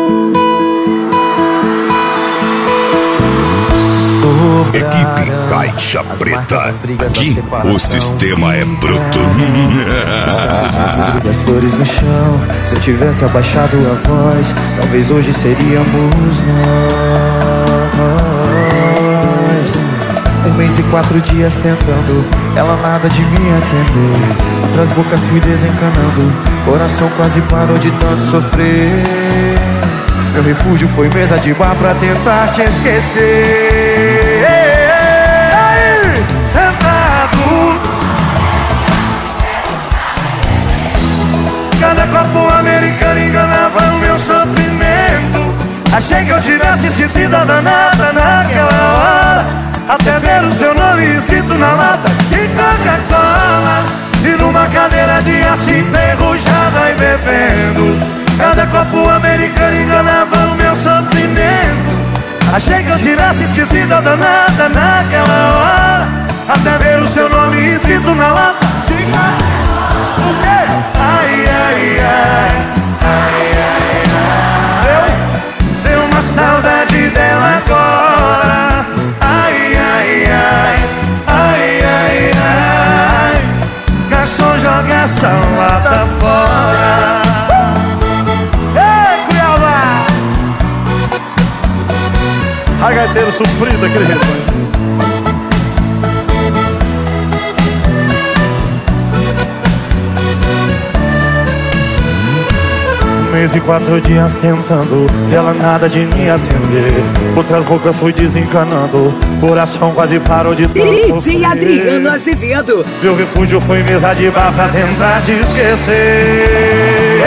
Equipe Caixa Preta. Aqui o sistema é bruto. E as flores no chão. Se eu tivesse abaixado a voz, talvez hoje seríamos nós. 1 mês e 4 dias tentando, ela nada de me atender. Outras bocas fui desencanando, coração quase parou de tanto sofrer. Meu refúgio foi mesa de bar pra tentar te esquecer. Aí, sentado, cada copo americano enganava o meu sofrimento. Achei que eu tivesse esquecido a danada naquela hora, até ver o seu nome escrito na lata de Coca-Cola. E numa cadeira de aço enferrujada e bebendo, cada copo americano enganava o meu sofrimento. Achei que eu tivesse esquecido a danada naquela hora, até ver o seu nome escrito na lata. O quê? Ai, ai, ai, ai, ai, ai. Deu uma saudade dela agora. Ai, ai, ai, ai, ai, ai. Garçom, joga essa lata fora. Gaiteiro sofrido, aquele rebanho. 1 mês e 4 dias tentando, e ela nada de me atender. Outras bocas fui desencanando, coração quase parou de tanto sofrer. DJ Adriano Azevedo. Meu refúgio foi mesa de bar pra tentar te esquecer.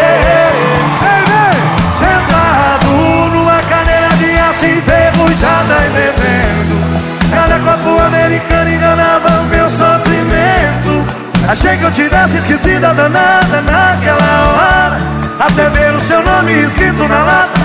Sentado numa cadeira de aço enferrujada e bebendo, cada copo americano enganava o meu sofrimento. Achei que eu tivesse esquecido a danada naquela hora, até ver o seu nome escrito na lata.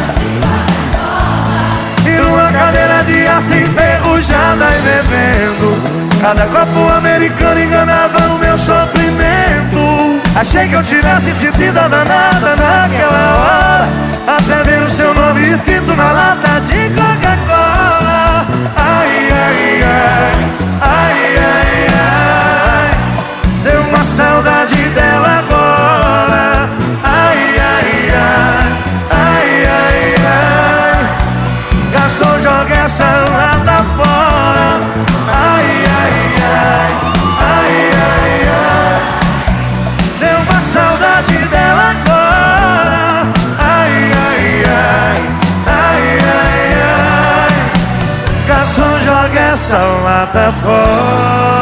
E numa cadeira de aço enferrujada e bebendo, cada copo americano enganava o meu sofrimento. Achei que eu tivesse esquecido a danada naquela hora, até ver o seu nome escrito na lata de Coca-Cola. Ai, ai, ai, ai, ai, ai. Deu uma saudade dela agora. Ai, ai, ai, ai, ai, ai. Garçom, joga essa lata fora. Ai, ai, ai, ai, ai, ai. Deu uma saudade dela agora. Ai, ai, ai, ai, ai, ai. Garçom, joga essa lata fora.